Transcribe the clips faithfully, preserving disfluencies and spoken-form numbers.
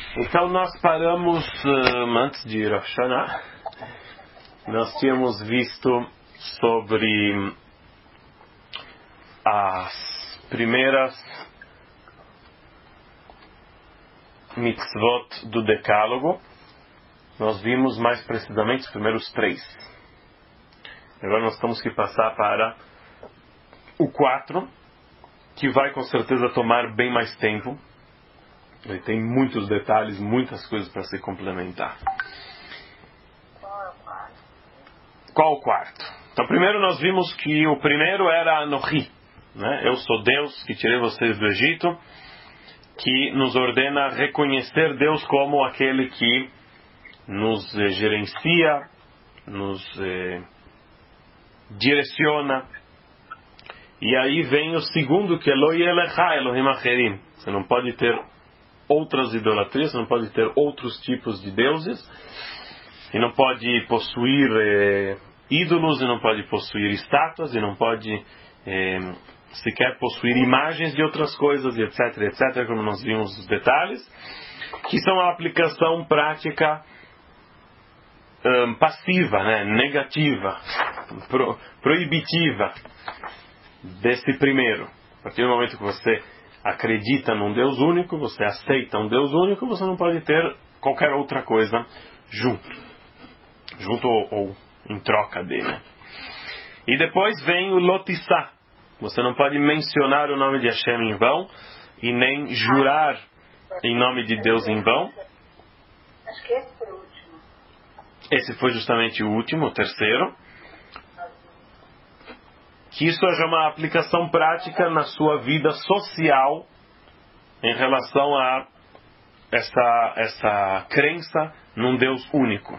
Então nós paramos uh, antes de Rosh Hashanah. Nós tínhamos visto sobre as primeiras mitzvot do Decálogo. Nós vimos mais precisamente os primeiros três. Agora nós temos que passar para o quatro, que vai com certeza tomar bem mais tempo. Ele tem muitos detalhes, muitas coisas para se complementar. Qual é o quarto? Qual o quarto? Então primeiro nós vimos que o primeiro era Anohi, né? Eu sou Deus que tirei vocês do Egito, que nos ordena reconhecer Deus como aquele que nos eh, gerencia, nos eh, direciona. E aí vem o segundo, que é Lo Yelecha Elohim Acherim. Você não pode ter outras idolatrias, você não pode ter outros tipos de deuses, e não pode possuir eh, ídolos, e não pode possuir estátuas, e não pode eh, sequer possuir imagens de outras coisas, e etc, etc, como nós vimos os detalhes, que são a aplicação prática um, passiva, né, negativa, pro, proibitiva desse primeiro. A partir do momento que você acredita num Deus único, você aceita um Deus único, você não pode ter qualquer outra coisa junto. Junto ou, ou em troca dele. E depois vem o Lotissá. Você não pode mencionar o nome de Hashem em vão e nem jurar em nome de Deus em vão. Acho que esse foi o último. Esse foi justamente o último, o terceiro. Que isso é uma aplicação prática na sua vida social em relação a essa, essa crença num Deus único.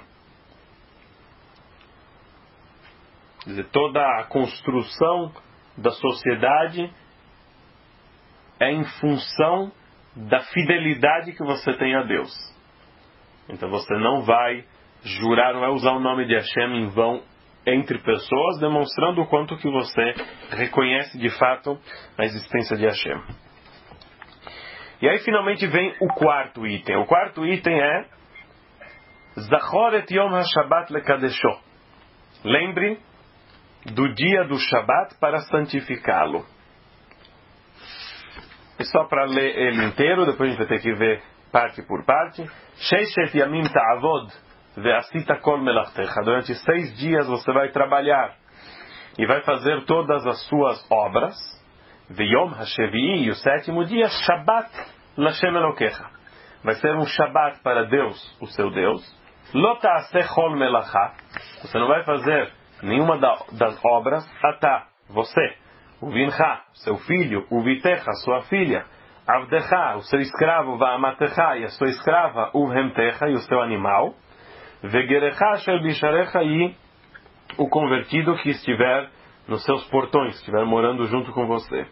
Quer dizer, toda a construção da sociedade é em função da fidelidade que você tem a Deus. Então você não vai jurar, não vai usar o nome de Hashem em vão entre pessoas, demonstrando o quanto que você reconhece de fato a existência de Hashem. E aí finalmente vem o quarto item. O quarto item é Zachor et Yom HaShabbat lekadesho. Lembre do dia do Shabat para santificá-lo. E só para ler ele inteiro, depois a gente vai ter que ver parte por parte. Sheishet Yamim ta'avod ve'asita kol melachtecha. Durante seis dias você vai trabalhar e vai fazer todas as suas obras. Ve'yom ha'shevi'i, e o sétimo dia, Shabat l'Hashem Elokecha. Vai ser um Shabat para Deus, o seu Deus. Lo ta'aseh kol melacha. Você não vai fazer nenhuma das obras. Atá, você, o vincha, seu filho, o vitecha, sua filha, avdecha, o seu escravo, va'amatecha, e a sua escrava, o vemtecha, e o seu animal, vegerecha shel bisharecha, e o convertido que estiver nos seus portões, estiver morando junto com você.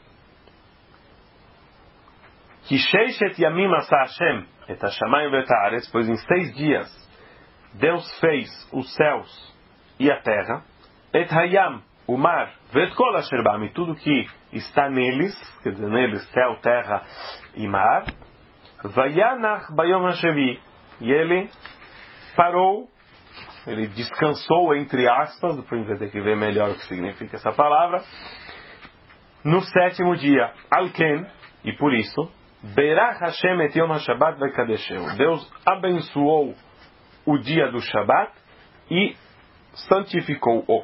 Que sheishet yamim asa Hashem et hashamayim ve'et haaretz, pois em seis dias Deus fez os céus e a terra, et hayam, o mar, vet kol asher bam, e tudo que está neles, quer dizer, neles, céu, terra e mar, vayanach bayom hashevi, e ele parou, ele descansou, entre aspas, depois a gente vai ter que ver melhor o que significa essa palavra, no sétimo dia, alken, e por isso, berach Hashem et yom hashabat vekadesheu, Deus abençoou o dia do Shabat e santificou-o.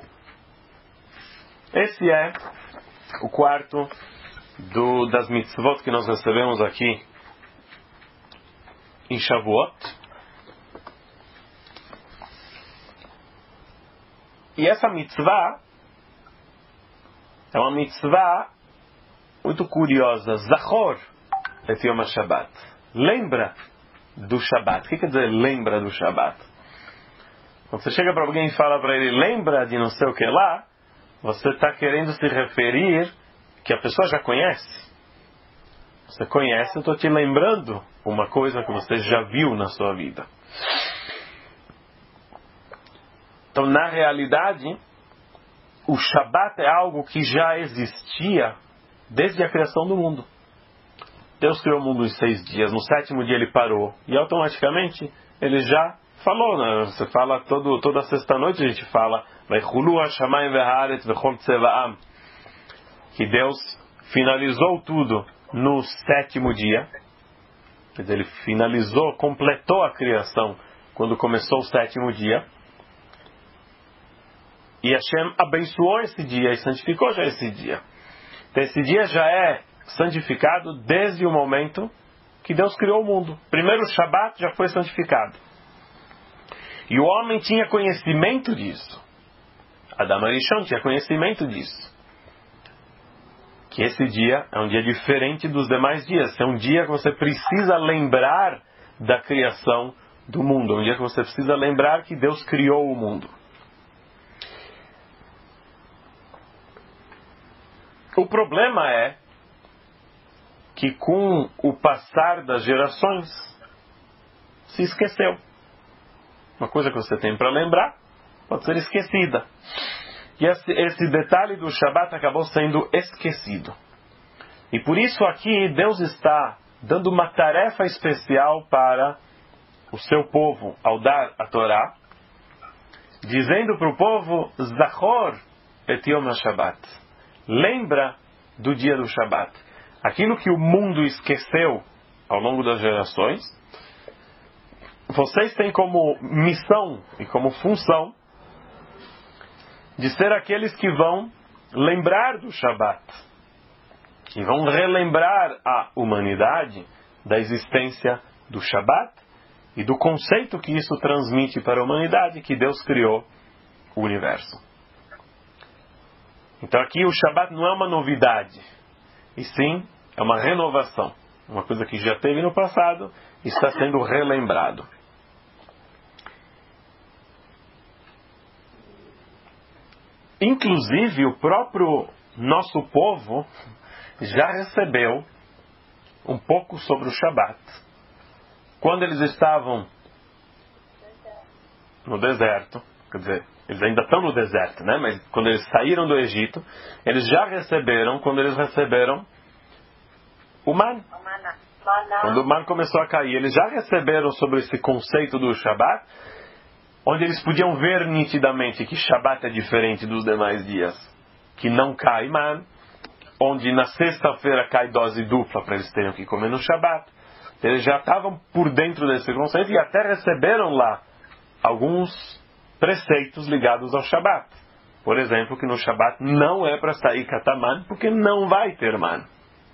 Esse é o quarto do, das mitzvot que nós recebemos aqui em Shavuot. E essa mitzvah é uma mitzvah muito curiosa. Zachor et Yom HaShabbat. Lembra do Shabat. O que quer dizer lembra do Shabat? Quando você chega para alguém e fala para ele, lembra de não sei o que lá, você está querendo se referir que a pessoa já conhece. Você conhece, eu estou te lembrando uma coisa que você já viu na sua vida. Então, na realidade, o Shabat é algo que já existia desde a criação do mundo. Deus criou o mundo em seis dias, no sétimo dia ele parou, e automaticamente ele já falou, né? Você fala todo, toda sexta-noite a gente fala que Deus finalizou tudo no sétimo dia. Quer dizer, ele finalizou, completou a criação quando começou o sétimo dia. E Hashem abençoou esse dia e santificou já esse dia. Então esse dia já é santificado desde o momento que Deus criou o mundo. Primeiro o Shabat já foi santificado. E o homem tinha conhecimento disso. Adão Arishon tinha conhecimento disso. Que esse dia é um dia diferente dos demais dias. É um dia que você precisa lembrar da criação do mundo. É um dia que você precisa lembrar que Deus criou o mundo. O problema é que com o passar das gerações se esqueceu. Uma coisa que você tem para lembrar pode ser esquecida. E esse, esse detalhe do Shabat acabou sendo esquecido. E por isso aqui Deus está dando uma tarefa especial para o seu povo ao dar a Torá, dizendo para o povo: Zachor et Yom HaShabbat. Lembra do dia do Shabat. Aquilo que o mundo esqueceu ao longo das gerações, vocês têm como missão e como função de ser aqueles que vão lembrar do Shabat. E vão relembrar a humanidade da existência do Shabat e do conceito que isso transmite para a humanidade, que Deus criou o universo. Então aqui o Shabat não é uma novidade, e sim é uma renovação. Uma coisa que já teve no passado e está sendo relembrado. Inclusive o próprio nosso povo já recebeu um pouco sobre o Shabat. Quando eles estavam no deserto, quer dizer, eles ainda estão no deserto, né? Mas quando eles saíram do Egito, eles já receberam, quando eles receberam o man. Quando o man começou a cair, eles já receberam sobre esse conceito do Shabat, onde eles podiam ver nitidamente que Shabat é diferente dos demais dias, que não cai man, onde na sexta-feira cai dose dupla para eles terem o que comer no Shabat. Eles já estavam por dentro desse conceito e até receberam lá alguns preceitos ligados ao Shabat. Por exemplo, que no Shabat não é para sair kataman, porque não vai ter man.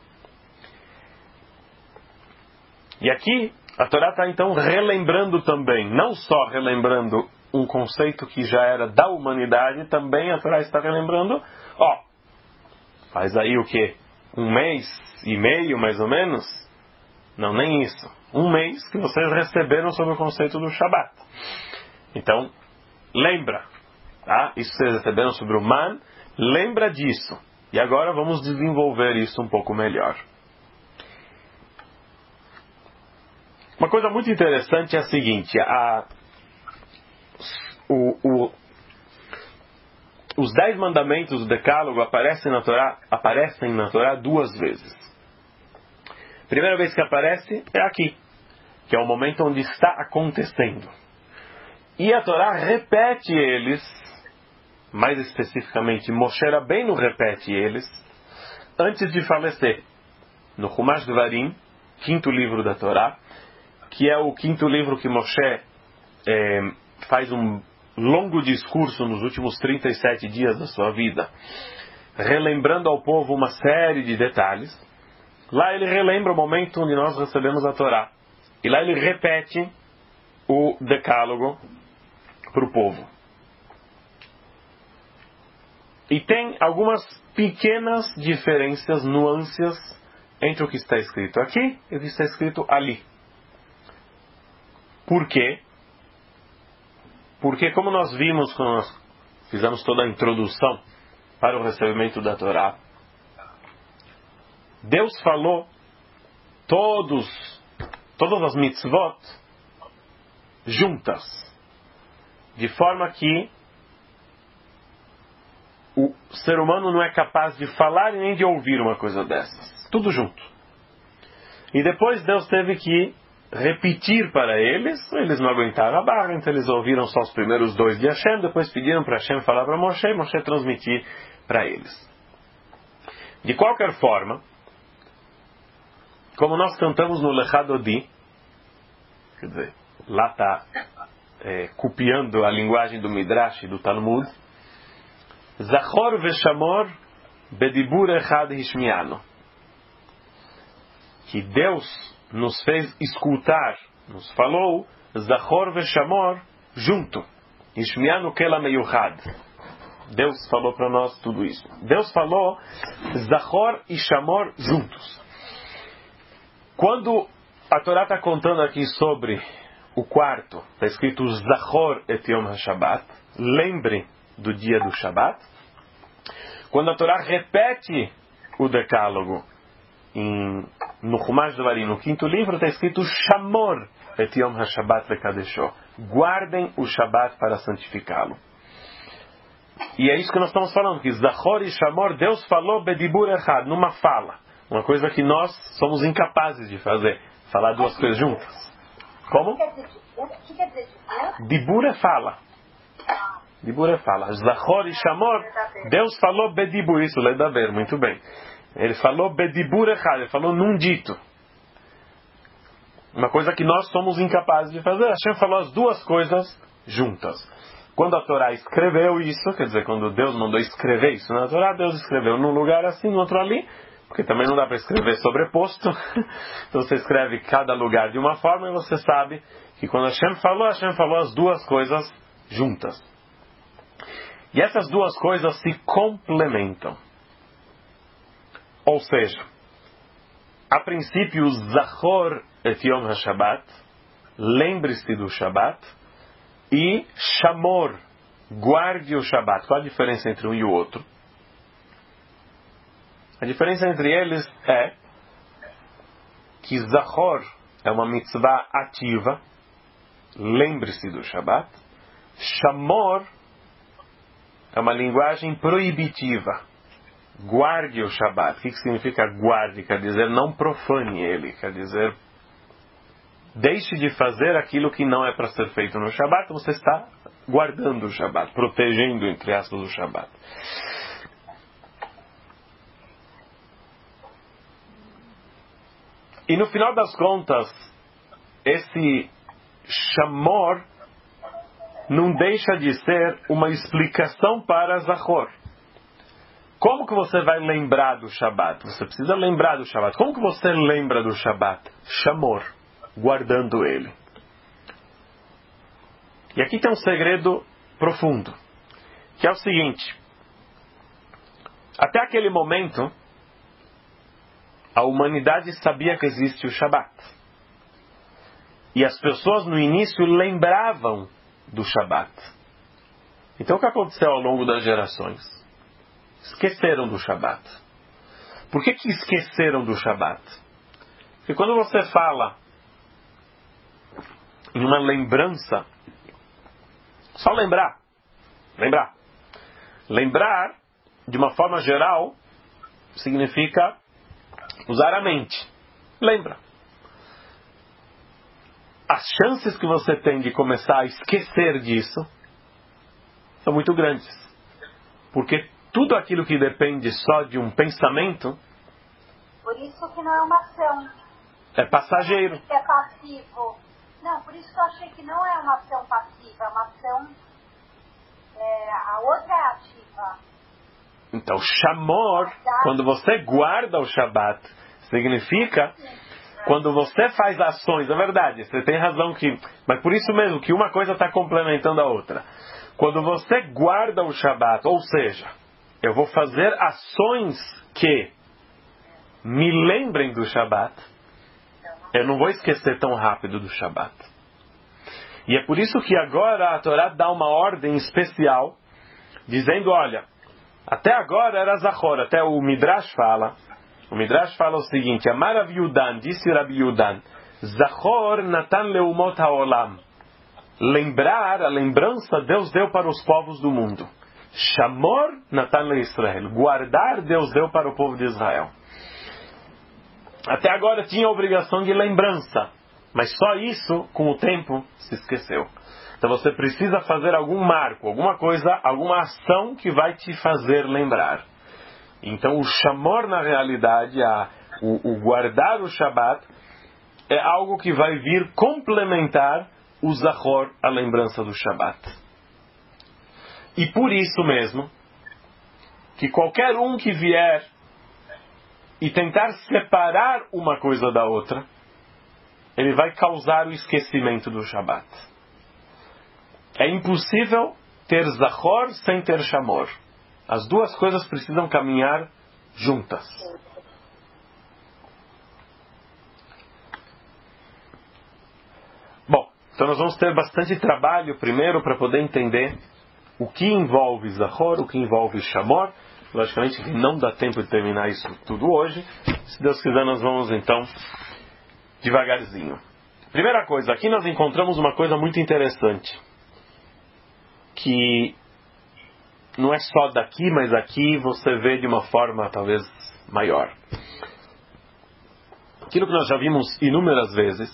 E aqui a Torá está então relembrando também, não só relembrando um conceito que já era da humanidade, também a Torá está relembrando, ó, faz aí o quê? Um mês e meio, mais ou menos? Não, nem isso. Um mês que vocês receberam sobre o conceito do Shabat. Então, lembra, tá? Isso que vocês receberam sobre o man, lembra disso. E agora vamos desenvolver isso um pouco melhor. Uma coisa muito interessante é a seguinte, a, o, o, os dez mandamentos do Decálogo aparecem na Torá, aparecem na Torá duas vezes. A primeira vez que aparece é aqui, que é o momento onde está acontecendo. E a Torá repete eles, mais especificamente Moshe Rabbeinu repete eles, antes de falecer. No Chumash Devarim, quinto livro da Torá, que é o quinto livro que Moshe é, faz um longo discurso nos últimos trinta e sete dias da sua vida, relembrando ao povo uma série de detalhes. Lá ele relembra o momento onde nós recebemos a Torá. E lá ele repete o decálogo para o povo. E tem algumas pequenas diferenças, nuances, entre o que está escrito aqui e o que está escrito ali. Por quê? Porque, como nós vimos quando nós fizemos toda a introdução para o recebimento da Torá, Deus falou todos, todas as mitzvot juntas, de forma que o ser humano não é capaz de falar e nem de ouvir uma coisa dessas. Tudo junto. E depois Deus teve que repetir para eles, eles não aguentaram a barra, então eles ouviram só os primeiros dois de Hashem, depois pediram para Hashem falar para Moshe, e Moshe transmitir para eles. De qualquer forma, como nós cantamos no Lechadodi, quer dizer, lá está é, copiando a linguagem do Midrash e do Talmud, Zachor veshamor bedibur echad hishmiano, que Deus nos fez escutar, nos falou Zachor veshamor junto, hishmiano kela meyuchad. Deus falou para nós tudo isso. Deus falou Zachor e Shamor juntos. Quando a Torá está contando aqui sobre o quarto, está escrito Zachor et Yom HaShabbat, lembre do dia do Shabbat. Quando a Torá repete o decálogo em, no Chumash Devarim, no quinto livro, está escrito Shamor et Yom HaShabbat lekadesho, guardem o Shabbat para santificá-lo. E é isso que nós estamos falando, que Zachor e Shamor, Deus falou bedibur echad, numa fala. Uma coisa que nós somos incapazes de fazer. Falar duas coisas juntas. Como? O que quer dizer dizer? Dibur é fala. Dibur é fala. Zachor e Shamor, Deus falou bedibur, isso, ledaber, muito bem. Ele falou bedibur echad, ele falou num dito. Uma coisa que nós somos incapazes de fazer. Hashem falou as duas coisas juntas. Quando a Torá escreveu isso, quer dizer, quando Deus mandou escrever isso na Torá, Deus escreveu num lugar assim, no outro ali, porque também não dá para escrever sobreposto. Então você escreve cada lugar de uma forma e você sabe que quando Hashem falou, Hashem falou as duas coisas juntas. E essas duas coisas se complementam. Ou seja, a princípio, Zachor et Yom HaShabbat, lembre-se do Shabbat, e Shamor, guarde o Shabbat. Qual a diferença entre um e o outro? A diferença entre eles é que Zachor é uma mitzvah ativa, lembre-se do Shabbat. Shamor é uma linguagem proibitiva, guarde o Shabbat. O que significa guarde? Quer dizer, não profane ele, quer dizer, deixe de fazer aquilo que não é para ser feito no Shabbat. Você está guardando o Shabbat, protegendo, entre aspas, o Shabbat. E no final das contas, esse Shamor não deixa de ser uma explicação para Zachor. Como que você vai lembrar do Shabbat? Você precisa lembrar do Shabbat. Como que você lembra do Shabbat? Shamor, guardando ele. E aqui tem um segredo profundo, que é o seguinte: até aquele momento, a humanidade sabia que existe o Shabbat. E as pessoas no início lembravam do Shabbat. Então o que aconteceu ao longo das gerações? Esqueceram do Shabbat. Por que que esqueceram do Shabbat? Porque quando você fala em uma lembrança, só lembrar, lembrar. Lembrar, de uma forma geral, significa usar a mente. Lembra. As chances que você tem de começar a esquecer disso são muito grandes. Porque tudo aquilo que depende só de um pensamento, Por isso que não é uma ação. é passageiro. É passivo. Não, por isso que eu achei que não é uma ação passiva, é uma ação... É, a outra é ativa. Então, Shamor, quando você guarda o Shabbat, significa quando você faz ações. É verdade, você tem razão que... Mas por isso mesmo que uma coisa está complementando a outra. Quando você guarda o Shabbat, ou seja, eu vou fazer ações que me lembrem do Shabbat, eu não vou esquecer tão rápido do Shabbat. E é por isso que agora a Torá dá uma ordem especial, dizendo, olha, até agora era Zachor, até o Midrash fala, o Midrash fala o seguinte: Amar Rav Yudan, disse Rabi Yudan, Zachor natan leumot haolam. Lembrar, a lembrança, Deus deu para os povos do mundo. Shamor natan le Israel. Guardar, Deus deu para o povo de Israel. até agora tinha a obrigação de lembrança, mas só isso, com o tempo, se esqueceu. Então você precisa fazer algum marco, alguma coisa, alguma ação que vai te fazer lembrar. Então o shamor, na realidade, a, o, o guardar o Shabat, é algo que vai vir complementar o zachor, a lembrança do Shabat. E por isso mesmo, que qualquer um que vier e tentar separar uma coisa da outra, ele vai causar o esquecimento do Shabat. É impossível ter zachor sem ter shamor. As duas coisas precisam caminhar juntas. Bom, então nós vamos ter bastante trabalho primeiro para poder entender o que envolve zachor, o que envolve shamor. Logicamente não dá tempo de terminar isso tudo hoje. Se Deus quiser, nós vamos então devagarzinho. Primeira coisa, aqui nós encontramos uma coisa muito interessante, que não é só daqui, mas aqui você vê de uma forma talvez maior. Aquilo que nós já vimos inúmeras vezes,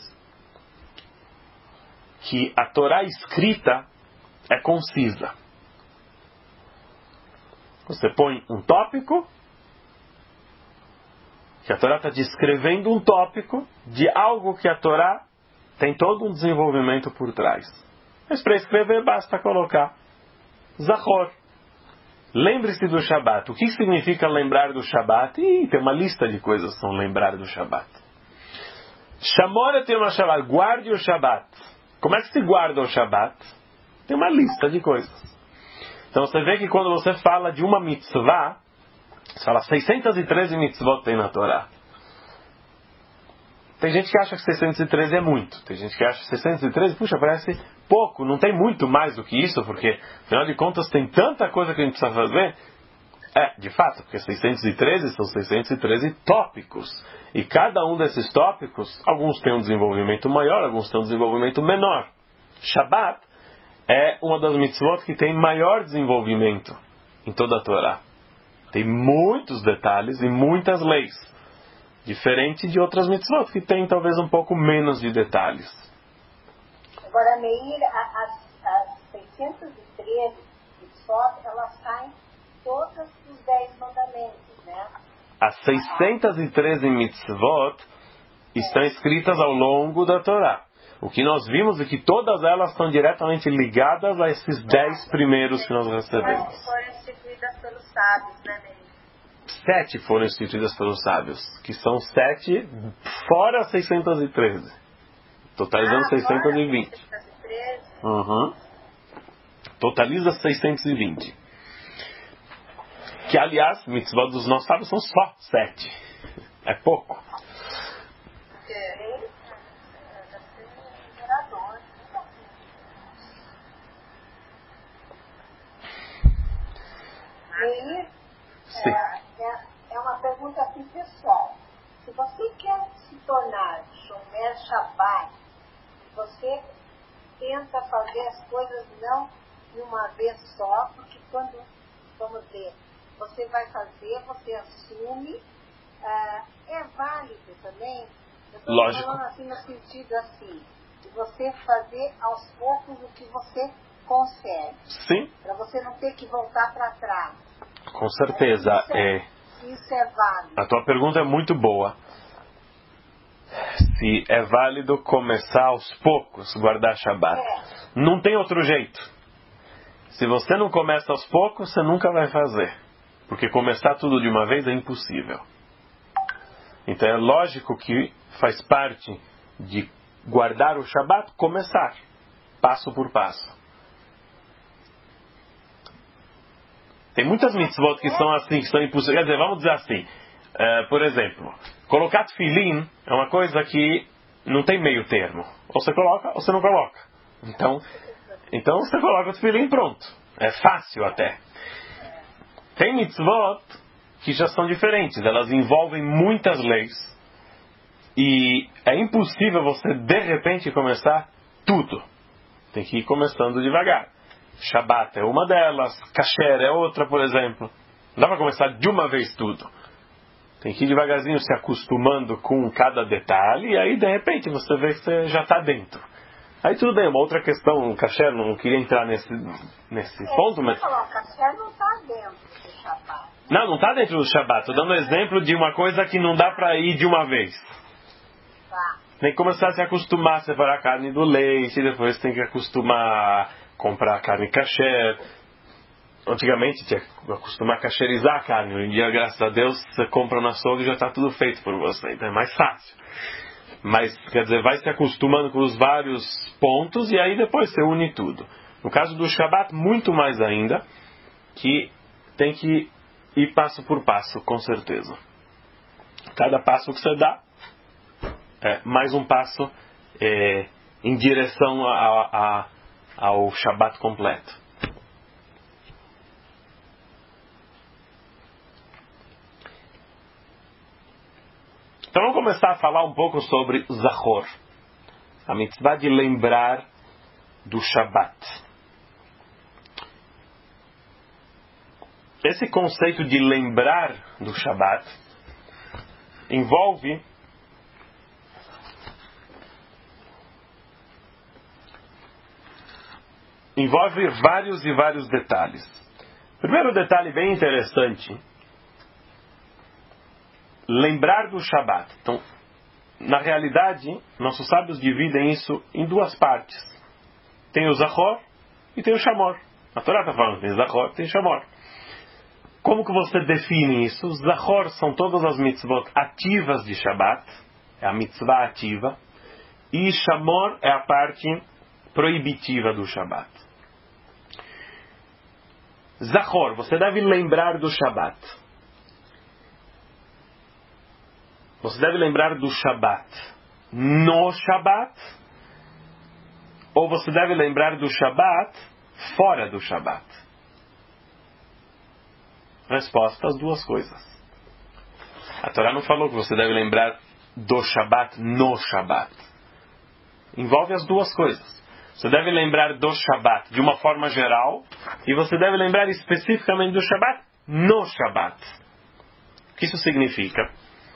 que a Torá escrita é concisa. Você põe um tópico, que a Torá está descrevendo um tópico de algo que a Torá tem todo um desenvolvimento por trás. Mas para escrever basta colocar zachor. Lembre-se do Shabat. O que significa lembrar do Shabat? Ih, tem uma lista de coisas que são lembrar do Shabat. Shamor tem uma Shabat. Guarde o Shabat. Como é que se guarda o Shabat? Tem uma lista de coisas. Então você vê que quando você fala de uma mitzvah, você fala seiscentos e treze mitzvot tem na Torá. Tem gente que acha que seiscentos e treze é muito. Tem gente que acha que seiscentos e treze, puxa, parece pouco. Não tem muito mais do que isso, porque, afinal de contas, tem tanta coisa que a gente precisa fazer. É, de fato, porque seiscentos e treze são seiscentos e treze tópicos. E cada um desses tópicos, alguns têm um desenvolvimento maior, alguns têm um desenvolvimento menor. Shabat é uma das mitzvot que tem maior desenvolvimento em toda a Torá. Tem muitos detalhes e muitas leis. Diferente de outras mitzvot que tem talvez um pouco menos de detalhes. Agora, Meir, as, as seiscentos e treze mitzvot, elas saem todas dos dez mandamentos, né? As seiscentos e treze mitzvot estão escritas ao longo da Torá. O que nós vimos é que todas elas estão diretamente ligadas a esses dez primeiros que nós recebemos. Sete foram instituídas pelos sábios, né, Meir? Sete foram instituídas pelos sábios, que são sete fora seiscentos e treze. Totalizando ah, seiscentos e vinte. seiscentos e treze. Uhum. Totaliza seiscentos e vinte. Que, aliás, mitzvot dos nossos sábios são só sete. É pouco. Meir, Sim. É, é, é uma pergunta assim pessoal. Se você quer se tornar Shomer Shabbat, você tenta fazer as coisas não de uma vez só, porque quando, vamos ver, você vai fazer, você assume, ah, é válido também. Eu estou falando assim no sentido assim, de você fazer aos poucos o que você consegue. Sim. Para você não ter que voltar para trás. Com certeza. Isso é, é, isso é válido. A tua pergunta é muito boa. Se é válido começar aos poucos, guardar Shabat. É. Não tem outro jeito. Se você não começa aos poucos, você nunca vai fazer. Porque começar tudo de uma vez é impossível. Então é lógico que faz parte de guardar o Shabat, começar. Passo por passo. Tem muitas mitzvot que são assim, que são impossíveis. Quer dizer, vamos dizer assim, uh, por exemplo, colocar tefilin é uma coisa que não tem meio termo. Ou você coloca, ou você não coloca. Então, então você coloca o tefilin e pronto. É fácil até. Tem mitzvot que já são diferentes. Elas envolvem muitas leis. E é impossível você, de repente, começar tudo. Tem que ir começando devagar. Shabat é uma delas, Kasher é outra, por exemplo. Não dá para começar de uma vez tudo. Tem que ir devagarzinho se acostumando com cada detalhe, e aí de repente você vê que você já está dentro. Aí tudo bem, uma outra questão, o kasher, não queria entrar nesse, nesse é, ponto, mas... Não, o kasher não está dentro do Shabbat. Não, não está dentro do Shabbat. Estou dando um exemplo de uma coisa que não dá para ir de uma vez. Tá. Tem que começar a se acostumar a separar a carne do leite, depois tem que acostumar a comprar carne kasher. Antigamente tinha que acostumar a kasherizar a carne. Hoje em dia, graças a Deus, você compra no açougue e já está tudo feito por você. Então é mais fácil. Mas, quer dizer, vai se acostumando com os vários pontos e aí depois você une tudo. No caso do Shabbat, muito mais ainda, que tem que ir passo por passo, com certeza. Cada passo que você dá é mais um passo é, em direção a, a, ao Shabbat completo. Então vamos começar a falar um pouco sobre Zachor, a mitzvah de lembrar do Shabbat. Esse conceito de lembrar do Shabbat envolve envolve vários e vários detalhes. Primeiro detalhe bem interessante, lembrar do Shabbat. Então, na realidade, nossos sábios dividem isso em duas partes. Tem o Zachor e tem o Shamor. A Torá está falando que tem Zachor e tem Shamor. Como que você define isso? Zachor são todas as mitzvot ativas de Shabbat, é a mitzvah ativa, e Shamor é a parte proibitiva do Shabbat. Zachor, você deve lembrar do Shabbat. Você deve lembrar do Shabbat no Shabbat, ou você deve lembrar do Shabbat fora do Shabbat? Resposta: as duas coisas. A Torá não falou que você deve lembrar do Shabbat no Shabbat. Envolve as duas coisas. Você deve lembrar do Shabbat de uma forma geral, e você deve lembrar especificamente do Shabbat no Shabbat. O que isso significa?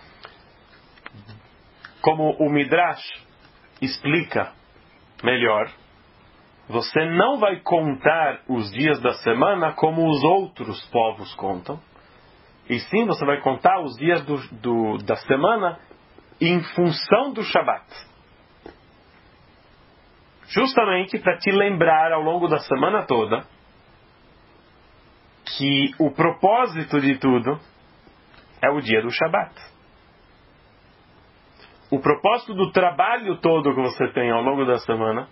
Como o Midrash explica melhor, você não vai contar os dias da semana como os outros povos contam, e sim você vai contar os dias do, do, da semana em função do Shabbat. Justamente para te lembrar ao longo da semana toda que o propósito de tudo é o dia do Shabbat. O propósito do trabalho todo que você tem ao longo da semana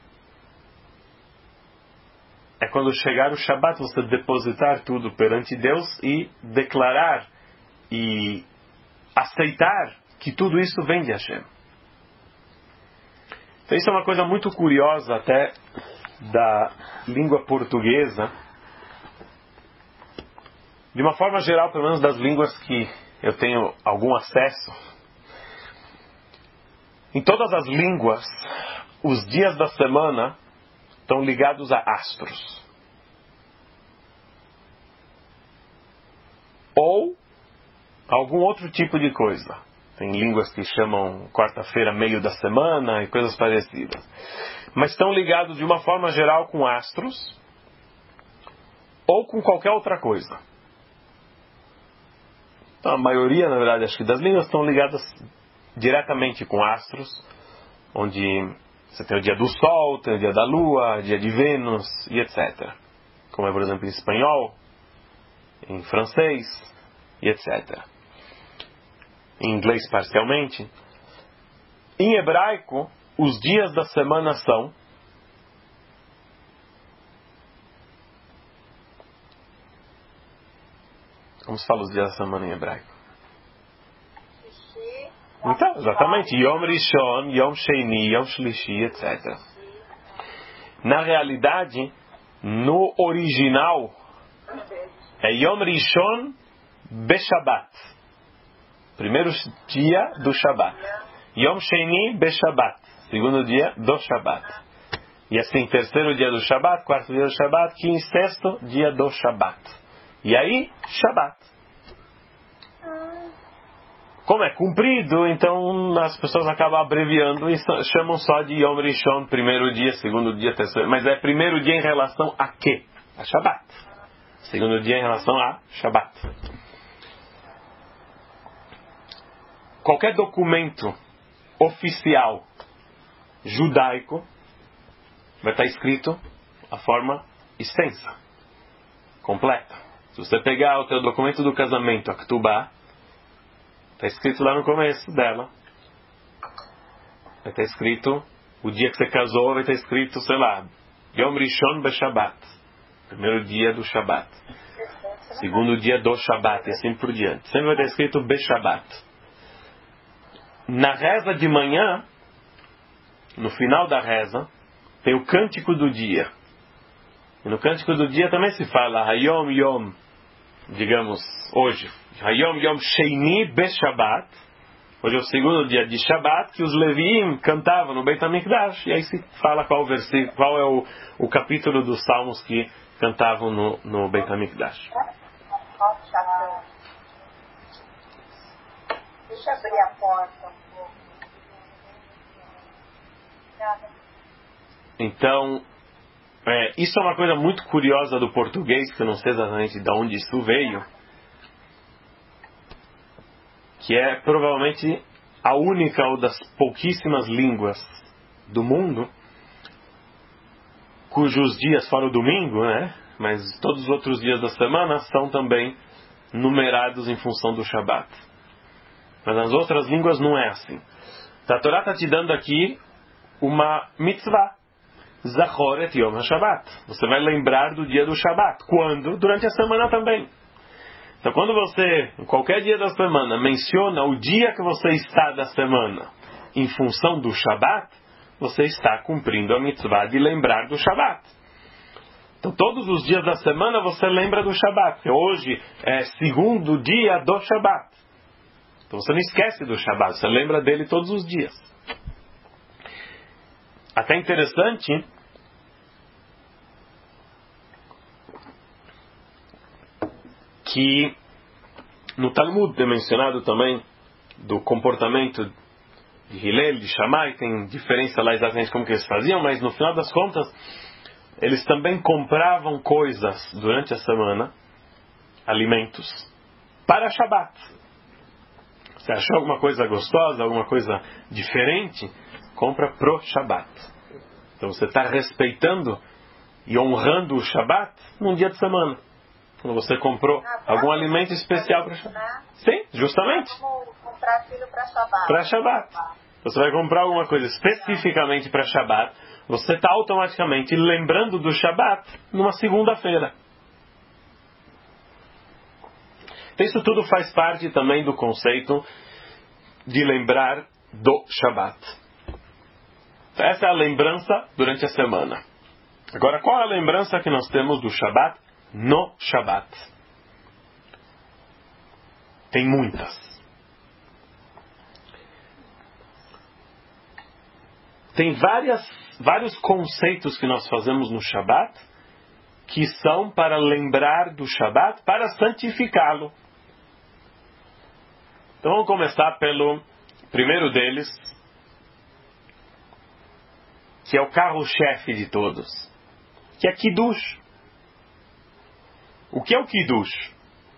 é quando chegar o Shabbat você depositar tudo perante Deus e declarar e aceitar que tudo isso vem de Hashem. Então isso é uma coisa muito curiosa até da língua portuguesa. De uma forma geral, pelo menos das línguas que eu tenho algum acesso. Em todas as línguas, os dias da semana estão ligados a astros. Ou algum outro tipo de coisa. Tem línguas que chamam quarta-feira meio da semana e coisas parecidas. Mas estão ligados de uma forma geral com astros ou com qualquer outra coisa. Então, a maioria, na verdade, acho que das línguas estão ligadas diretamente com astros, onde você tem o dia do Sol, tem o dia da Lua, dia de Vênus e etcétera. Como é, por exemplo, em espanhol, em francês e etcétera. Em inglês parcialmente. Em hebraico, os dias da semana são como se fala os dias da semana em hebraico? Então, exatamente, Yom Rishon, Yom Sheini, Yom Shlishi, etcétera. Na realidade, no original, é Yom Rishon Beshabbat. Primeiro dia do Shabbat. Yom Sheini Beshabbat. Segundo dia do Shabbat. E assim, terceiro dia do Shabbat, quarto dia do Shabbat, quinto, sexto dia do Shabbat. E aí, Shabbat. como é comprido, então as pessoas acabam abreviando e chamam só de Yom Rishon, primeiro dia, segundo dia, terceiro. Mas é primeiro dia em relação a quê? A Shabbat. Segundo dia em relação a Shabbat. Qualquer documento oficial judaico vai estar escrito a forma extensa, completa. Se você pegar o teu documento do casamento, a Ketubá, está escrito lá no começo dela. Vai estar escrito, o dia que você casou vai estar escrito, sei lá, Yom Rishon Beshabbat. Primeiro dia do Shabbat. Segundo dia do Shabbat, e assim por diante. Sempre vai estar escrito Beshabbat. Na reza de manhã, no final da reza, tem o cântico do dia. E no cântico do dia também se fala Hayom Yom, digamos, hoje. Hayom Yom Sheini Beshabbat. Hoje é o segundo dia de Shabbat que os Leviim cantavam no Beit HaMikdash. E aí se fala qual, versículo, qual é o, o capítulo dos salmos que cantavam no, no Beit HaMikdash. Deixa eu abrir a porta um pouco. Então, é, isso é uma coisa muito curiosa do português, que eu não sei exatamente de onde isso veio, que é provavelmente a única ou das pouquíssimas línguas do mundo cujos dias, fora o domingo, né, mas todos os outros dias da semana são também numerados em função do Shabat. Mas nas outras línguas não é assim. A Torá está te dando aqui uma mitzvah. Zachor et Yom HaShabbat. Você vai lembrar do dia do Shabat. Quando? Durante a semana também. Então quando você, em qualquer dia da semana, menciona o dia que você está da semana em função do Shabat, você está cumprindo a mitzvah de lembrar do Shabat. Então todos os dias da semana você lembra do Shabat. Porque hoje é segundo dia do Shabat. Então você não esquece do Shabat, você lembra dele todos os dias. Até interessante que no Talmud é mencionado também do comportamento de Hillel, de Shammai, tem diferença lá exatamente como que eles faziam, mas no final das contas eles também compravam coisas durante a semana, alimentos, para Shabat. Você achou alguma coisa gostosa, alguma coisa diferente, compra pro Shabat. Então você está respeitando e honrando o Shabat num dia de semana. Quando você comprou algum alimento especial para Shabat. Sim, justamente. Vamos comprar aquilo para Shabat. Para Shabat. Você vai comprar alguma coisa especificamente para Shabat, você está automaticamente lembrando do Shabat numa segunda-feira. Isso tudo faz parte também do conceito de lembrar do Shabat. Essa é a lembrança durante a semana. Agora, qual é a lembrança que nós temos do Shabat no Shabat? Tem muitas. Tem várias, vários conceitos que nós fazemos no Shabat que são para lembrar do Shabat, para santificá-lo. Então vamos começar pelo primeiro deles, que é o carro-chefe de todos, que é Kiddush. O que é o Kiddush?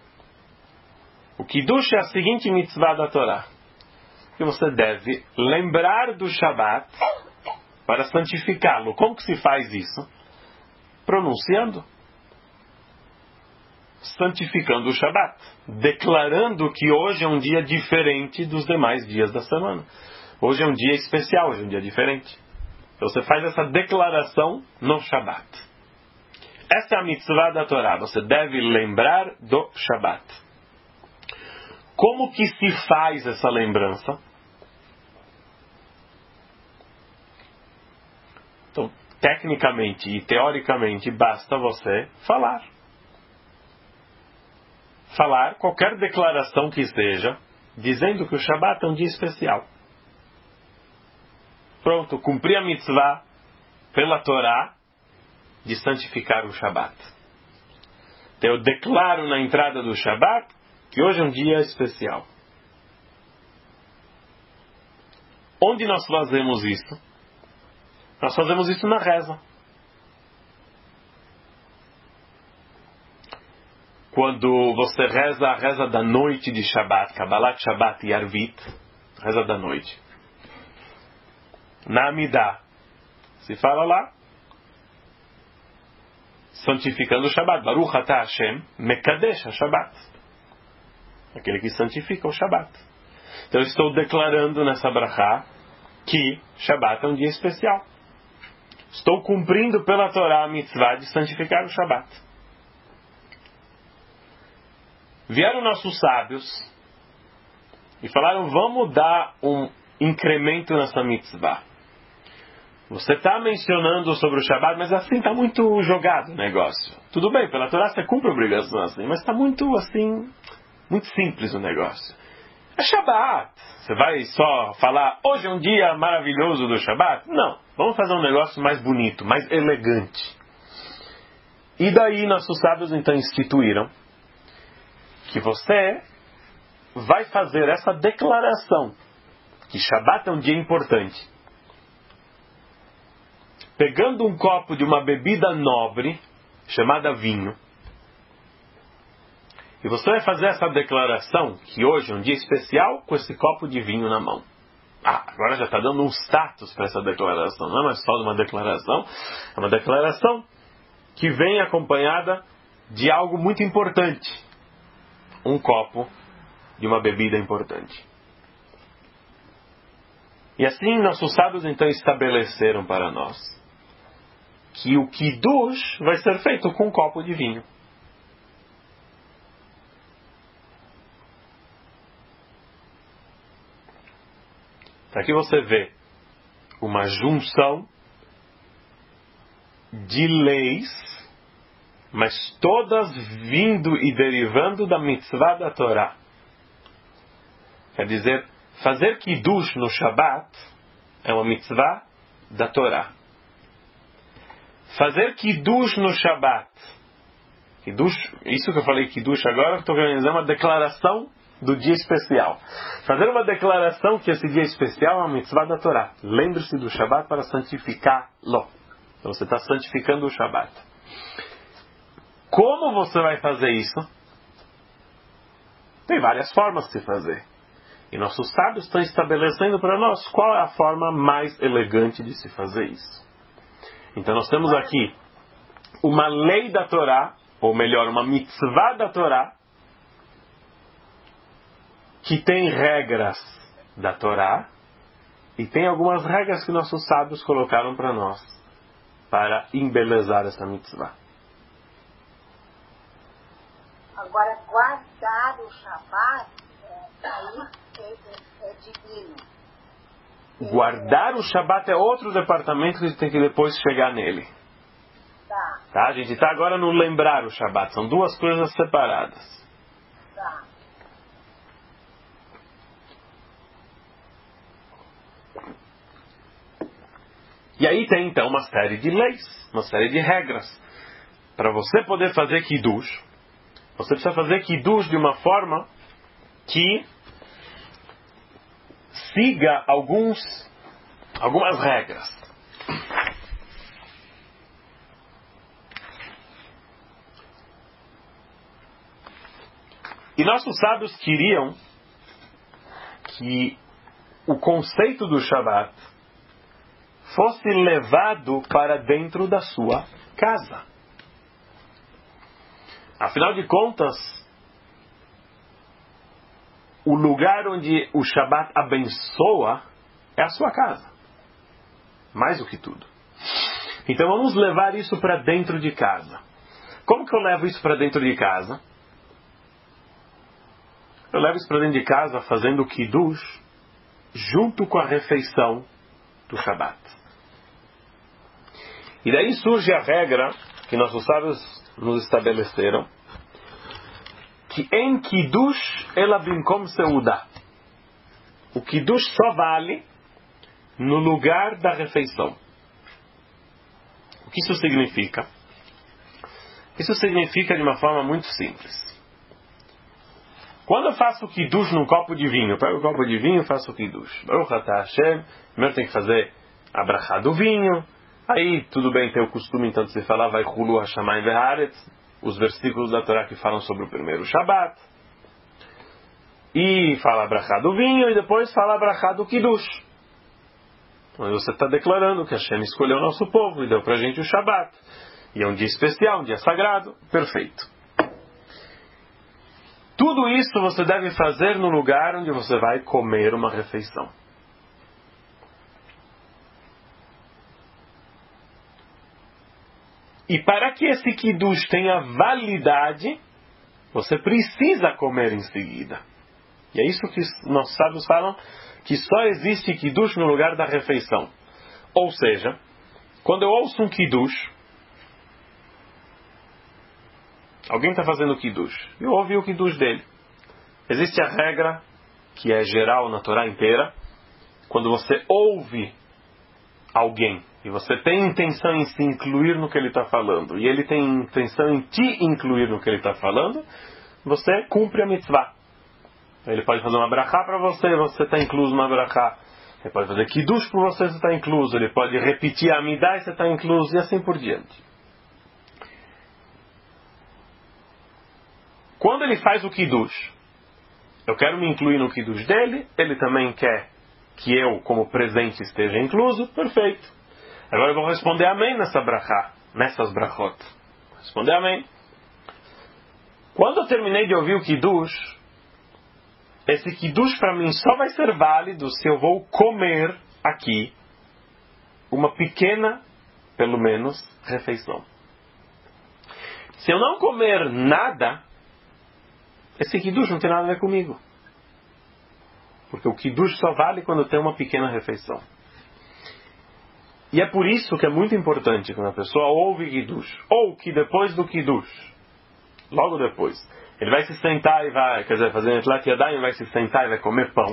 O Kiddush é a seguinte mitzvah da Torá, que você deve lembrar do Shabat para santificá-lo. Como que se faz isso? Pronunciando. Santificando o Shabat, declarando que hoje é um dia diferente dos demais dias da semana. Hoje é um dia especial, hoje é um dia diferente. Então você faz essa declaração no Shabat. Essa é a mitzvah da Torá, você deve lembrar do Shabat. Como que se faz essa lembrança? Então, tecnicamente e teoricamente, basta você falar. Falar qualquer declaração que seja, dizendo que o Shabat é um dia especial. Pronto, cumpri a mitzvah pela Torá de santificar o Shabat. Então eu declaro na entrada do Shabat que hoje é um dia especial. Onde nós fazemos isso? Nós fazemos isso na reza. Quando você reza a reza da noite de Shabbat, Kabbalat Shabbat e Arvit, reza da noite. Na Amidah, se fala lá, santificando o Shabbat. Baruch atah Hashem, mekadesh ha-Shabbat. Aquele que santifica o Shabbat. Então eu estou declarando nessa brachá que Shabbat é um dia especial. Estou cumprindo pela Torá a mitzvah de santificar o Shabbat. Vieram nossos sábios e falaram, vamos dar um incremento nessa mitzvah. Você está mencionando sobre o Shabbat, mas assim está muito jogado o negócio. Tudo bem, pela Torá você cumpre a obrigação assim, mas está muito assim, muito simples o negócio. É Shabbat. Você vai só falar, hoje é um dia maravilhoso do Shabbat? Não. Vamos fazer um negócio mais bonito, mais elegante. E daí nossos sábios então instituíram que você vai fazer essa declaração que Shabbat é um dia importante. Pegando um copo de uma bebida nobre, chamada vinho, e você vai fazer essa declaração que hoje é um dia especial com esse copo de vinho na mão. Ah, agora já está dando um status para essa declaração. Não é mais só uma declaração, é uma declaração que vem acompanhada de algo muito importante. Um copo de uma bebida importante. E assim nossos sábios então estabeleceram para nós que o Kiddush vai ser feito com um copo de vinho. Aqui você vê uma junção de leis, mas todas vindo e derivando da mitzvah da Torá. Quer dizer, fazer Kiddush no Shabbat é uma mitzvah da Torá. Fazer Kiddush no Shabbat, Kiddush, isso que eu falei Kiddush agora, estou organizando uma declaração do dia especial. Fazer uma declaração que esse dia especial é uma mitzvah da Torá. Lembre-se do Shabbat para santificá-lo. Então você está santificando o Shabbat. Como você vai fazer isso? Tem várias formas de se fazer. E nossos sábios estão estabelecendo para nós qual é a forma mais elegante de se fazer isso. Então nós temos aqui uma lei da Torá, ou melhor, uma mitzvah da Torá, que tem regras da Torá, e tem algumas regras que nossos sábios colocaram para nós, para embelezar essa mitzvah. Agora, guardar o Shabbat, é, aí é, é divino. Guardar o Shabbat é outro departamento que a gente tem que depois chegar nele. Tá. Tá? A gente está agora no lembrar o Shabbat. São duas coisas separadas. Tá. E aí tem então uma série de leis, uma série de regras. Para você poder fazer Kiddush, você precisa fazer Kiddush de uma forma que siga alguns, algumas regras. E nossos sábios queriam que o conceito do Shabbat fosse levado para dentro da sua casa. Afinal de contas, o lugar onde o Shabbat abençoa é a sua casa. Mais do que tudo. Então vamos levar isso para dentro de casa. Como que eu levo isso para dentro de casa? Eu levo isso para dentro de casa fazendo o Kiddush junto com a refeição do Shabbat. E daí surge a regra que nossos sábios nos estabeleceram, que em Kiddush ela bimkom seudah. O Kiddush só vale no lugar da refeição. O que isso significa? Isso significa de uma forma muito simples. Quando eu faço Kiddush num copo de vinho, eu pego o copo de vinho e faço Kiddush. Baruch atah Hashem. Primeiro tem que fazer a brachá do vinho. Aí, tudo bem, tem o costume então de se falar vai Hulu Hashamayim Ve'aretz, os versículos da Torá que falam sobre o primeiro Shabat. E fala a brachá do vinho e depois fala a brachá do Kiddush. Onde você está declarando que Hashem escolheu o nosso povo e deu pra gente o Shabat. E é um dia especial, um dia sagrado. Perfeito. Tudo isso você deve fazer no lugar onde você vai comer uma refeição. E para que esse Kiddush tenha validade, você precisa comer em seguida. E é isso que nossos sábios falam, que só existe Kiddush no lugar da refeição. Ou seja, quando eu ouço um Kiddush, alguém está fazendo Kiddush, eu ouvi o Kiddush dele. Existe a regra, que é geral na Torá inteira, quando você ouve alguém, e você tem intenção em se incluir no que ele está falando, e ele tem intenção em te incluir no que ele está falando, você cumpre a mitzvah. Ele pode fazer uma brachá para você, você está incluso numa brachá. Ele pode fazer Kiddush para você, você está incluso. Ele pode repetir a Amidah e você está incluso, e assim por diante. Quando ele faz o Kiddush, eu quero me incluir no Kiddush dele, ele também quer que eu, como presente, esteja incluso, perfeito. Agora eu vou responder amém nessa brachá, nessas brachot. Vou responder amém. Quando eu terminei de ouvir o Kiddush, esse Kiddush para mim só vai ser válido se eu vou comer aqui uma pequena, pelo menos, refeição. Se eu não comer nada, esse Kiddush não tem nada a ver comigo. Porque o Kiddush só vale quando tem uma pequena refeição. E é por isso que é muito importante quando a pessoa ouve Kiddush, ou que depois do Kiddush, logo depois, ele vai se sentar e vai, quer dizer, fazer Netilat Yadayim, vai se sentar e vai comer pão.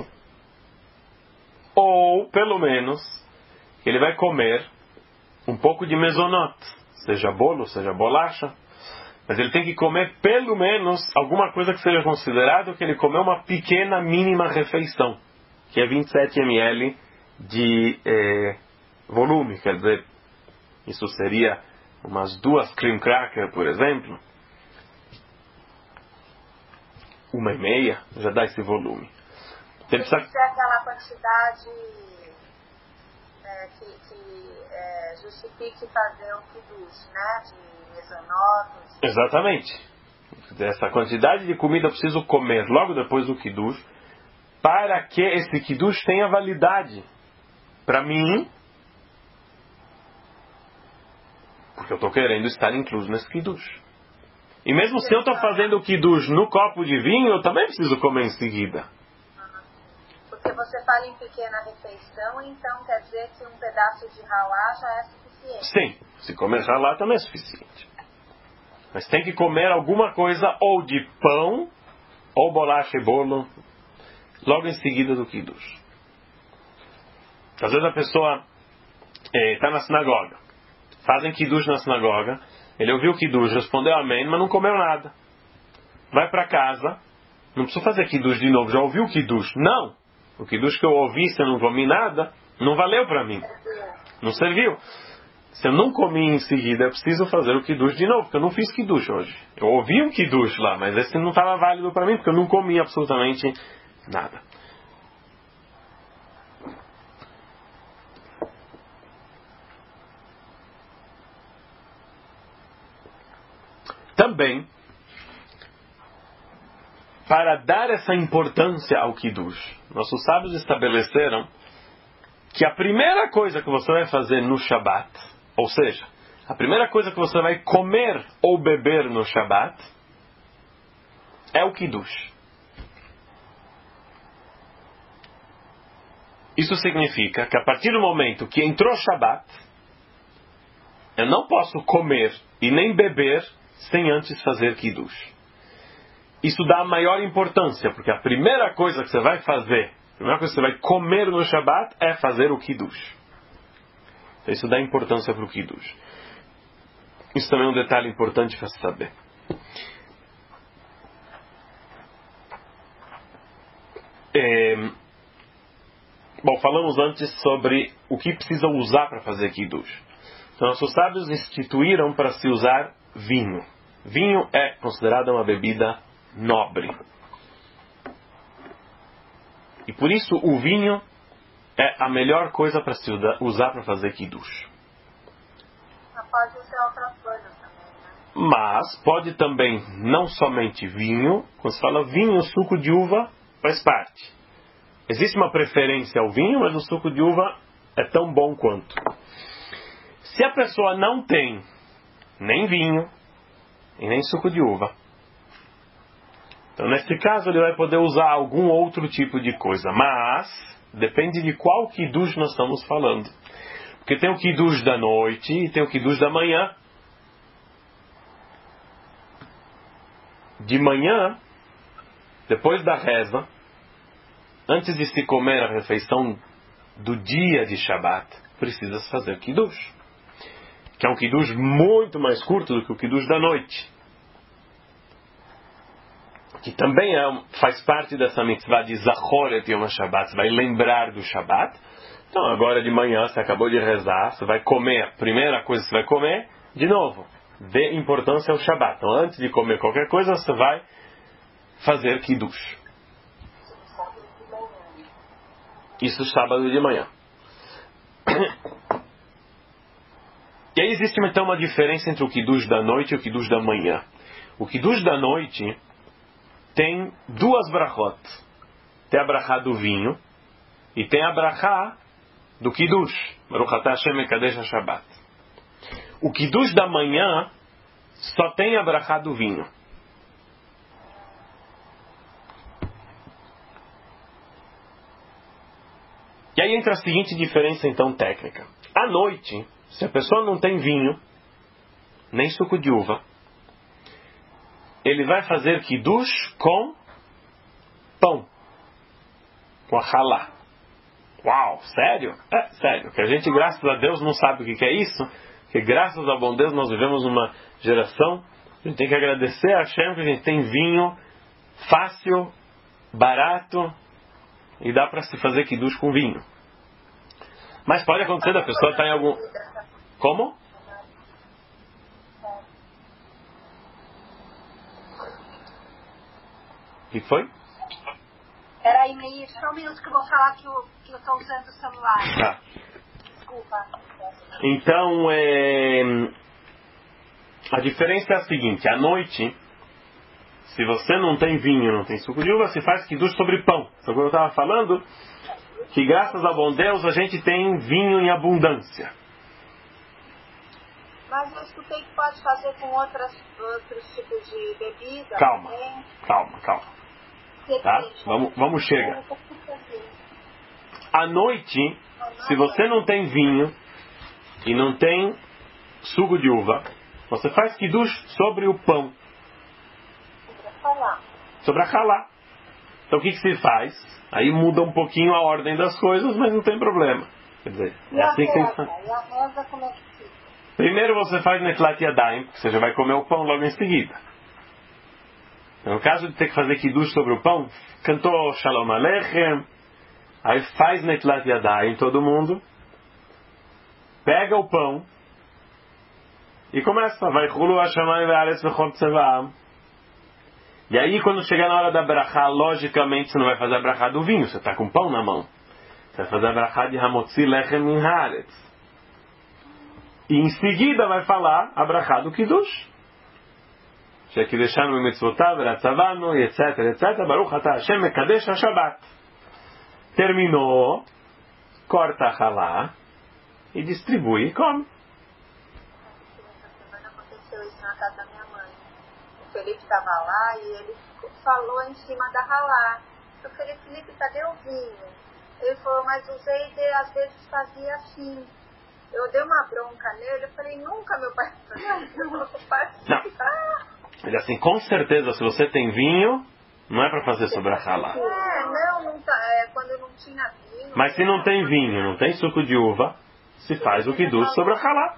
Ou, pelo menos, ele vai comer um pouco de mezonot, seja bolo, seja bolacha. Mas ele tem que comer pelo menos alguma coisa que seja considerado que ele comeu uma pequena, mínima refeição, que é vinte e sete mililitros de eh, volume. Quer dizer, isso seria umas duas cream cracker, por exemplo. Uma e meia, já dá esse volume. Tem que ser aquela quantidade é, que, que é, justifique fazer o Kiddush, né? De mesonotos. Exatamente. Essa quantidade de comida eu preciso comer logo depois do Kiddush, para que esse Kiddush tenha validade para mim, porque eu estou querendo estar incluso nesse Kiddush. E mesmo se eu estou fazendo o Kiddush no copo de vinho, eu também preciso comer em seguida. Porque você fala em pequena refeição, então quer dizer que um pedaço de ralá já é suficiente. Sim, se comer ralá também é suficiente. Mas tem que comer alguma coisa ou de pão, ou bolacha e bolo, logo em seguida do Kiddush. Às vezes a pessoa está eh, na sinagoga, fazem Kiddush na sinagoga, ele ouviu o Kiddush, respondeu amém, mas não comeu nada. Vai para casa, não precisa fazer Kiddush de novo, já ouviu o Kiddush? Não! O Kiddush que eu ouvi, se eu não comi nada, não valeu para mim. Não serviu. Se eu não comi em seguida, eu preciso fazer o Kiddush de novo, porque eu não fiz Kiddush hoje. Eu ouvi um Kiddush lá, mas esse não estava válido para mim, porque eu não comi absolutamente nada. Também, para dar essa importância ao Kiddush, nossos sábios estabeleceram que a primeira coisa que você vai fazer no Shabat, ou seja, a primeira coisa que você vai comer ou beber no Shabat, é o Kiddush. Isso significa que a partir do momento que entrou Shabat, eu não posso comer e nem beber sem antes fazer Kiddush. Isso dá a maior importância, porque a primeira coisa que você vai fazer, a primeira coisa que você vai comer no Shabat é fazer o Kiddush. Então isso dá importância para o Kiddush. Isso também é um detalhe importante para se saber. É, bom, falamos antes sobre o que precisa usar para fazer Kiddush. Então, nossos sábios instituíram para se usar vinho. Vinho é considerado uma bebida nobre. E por isso o vinho é a melhor coisa para se usar para fazer Kiddush. Mas pode ser outra coisa também, né? Mas pode também, não somente vinho, quando se fala vinho, suco de uva faz parte. Existe uma preferência ao vinho, mas o suco de uva é tão bom quanto. Se a pessoa não tem nem vinho e nem suco de uva, então nesse caso ele vai poder usar algum outro tipo de coisa. Mas depende de qual Kiddush nós estamos falando. Porque tem o Kiddush da noite e tem o Kiddush da manhã. De manhã, depois da reza, antes de se comer a refeição do dia de Shabat, precisa se fazer Kiddush. Que é um Kiddush muito mais curto do que o Kiddush da noite. Que também é, faz parte dessa mitzvah de Zachoret Yom HaShabbat. Você vai lembrar do Shabat. Então agora de manhã você acabou de rezar, você vai comer, a primeira coisa que você vai comer, de novo, dê importância ao Shabat. Então antes de comer qualquer coisa, você vai fazer Kiddush. Isso sábado de manhã. E aí existe então uma diferença entre o Kiddush da noite e o Kiddush da manhã. O Kiddush da noite tem duas brachot. Tem a brachá do vinho e tem a brachá do Kiddush. Baruch atah Hashem mekadesh HaShabbat. O Kiddush da manhã só tem a brachá do vinho. E aí entra a seguinte diferença então técnica. À noite, se a pessoa não tem vinho, nem suco de uva, ele vai fazer Kiddush com pão, com a halá. Uau, sério? É, sério. Que a gente, graças a Deus, não sabe o que é isso, que graças a bom Deus nós vivemos uma geração, a gente tem que agradecer a Hashem que a gente tem vinho fácil, barato, e dá para se fazer Kiddush com vinho. Mas pode acontecer da pessoa estar em algum... Como? O que foi? Peraí, Meir, só um minuto que eu vou falar que eu que eu estou usando o celular. Tá. Desculpa. Então, é... a diferença é a seguinte. À noite, se você não tem vinho, não tem suco de uva, se faz Kiddush sobre pão. Então, como eu estava falando, que graças a bom Deus a gente tem vinho em abundância. Mas eu escutei que pode fazer com outras, outros tipos de bebida. Calma, também. calma, calma. Tá? Vamos, vamos chegar. À noite, se você não tem vinho e não tem suco de uva, você faz Kiddush sobre o pão. Sobre a halá. Então o que, que se faz? Aí muda um pouquinho a ordem das coisas, mas não tem problema. Quer dizer, é assim que tem que fazer. E a reza como é que fica? Primeiro você faz Netlat Yadayim, porque você já vai comer o pão logo em seguida. Então, no caso de ter que fazer Kiddush sobre o pão, cantou Shalom Aleichem, aí faz Netlat Yadayim todo mundo, pega o pão e começa. Vai Chulu Hashamayim Ve'aretz V'chol Tzevaam. E aí, quando chegar na hora da brachá, logicamente você não vai fazer a brachá do vinho, você está com pão na mão. Você vai fazer a brachá de Hamotzi Lechem Min Haaretz. E em seguida vai falar a brachá do Kiddush. Shekideshanu Mitzvotav, Ratzavanu, etc, etcétera. Baruch atah Hashem mekadesh HaShabbat. Terminou, corta a halá e distribui e come. Essa semana aconteceu isso na casa da minha mãe. O Felipe estava lá e ele falou em cima da halá. Eu falei, Felipe, cadê o vinho? Ele falou, mas o Zeide às vezes fazia assim. Eu dei uma bronca nele, eu falei, nunca meu pai Não. Ele assim, com certeza, se você tem vinho, não é para fazer sobre a halá. É, não, não tá, é, quando eu não tinha vinho. Mas se não tem vinho, não tem suco de uva, se faz o Kiddush sobre a halá.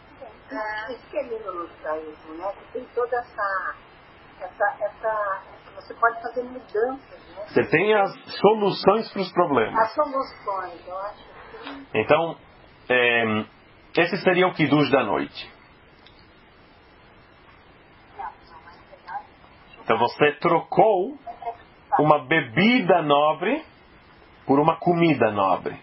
É, isso que ele nos dá isso, né? Que tem toda essa, essa, essa você pode fazer mudanças, né? Você tem as soluções para os problemas. As soluções, eu acho que... Então, é, esse seria o Kiddush da noite. Então você trocou uma bebida nobre por uma comida nobre.